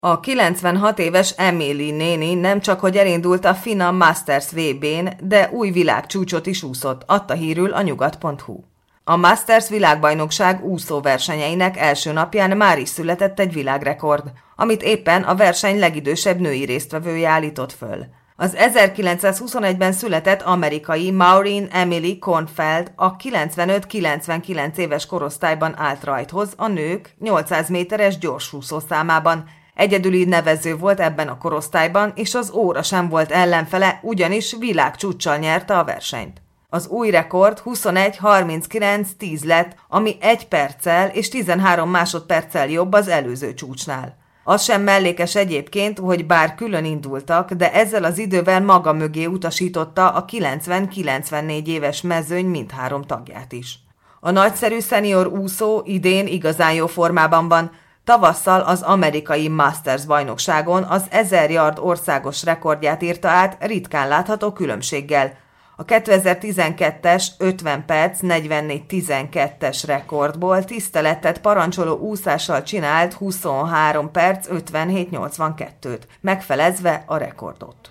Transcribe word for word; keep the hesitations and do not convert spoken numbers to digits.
A kilencvenhat éves Emily néni nem csak hogy elindult a FINA Masters vé bén, de új világcsúcsot is úszott, adta hírül a nyugat pont hu. A Masters világbajnokság úszóversenyeinek első napján már is született egy világrekord, amit éppen a verseny legidősebb női résztvevője állított föl. Az ezerkilencszázhuszonegyben született amerikai Maureen Emily Kornfeld a kilencvenöt-kilencvenkilenc éves korosztályban állt rajthoz a nők nyolcszáz méteres gyorsúszó számában. Egyedüli nevező volt ebben a korosztályban, és az óra sem volt ellenfele, ugyanis világcsúccsal nyerte a versenyt. Az új rekord huszonegy harminckilenc tíz lett, ami egy perccel és tizenhárom másodperccel jobb az előző csúcsnál. Az sem mellékes egyébként, hogy bár külön indultak, de ezzel az idővel maga mögé utasította a kilencven-kilencvennégy éves mezőny mindhárom tagját is. A nagyszerű szenior úszó idén igazán jó formában van. Tavasszal az amerikai Masters bajnokságon az ezer yard országos rekordját írta át ritkán látható különbséggel. A kétezer-tizenkettes ötven perc negyvennégy tizenkettes rekordból tisztelettet parancsoló úszással csinált huszonhárom perc ötvenhét nyolcvankettőt, megfelezve a rekordot.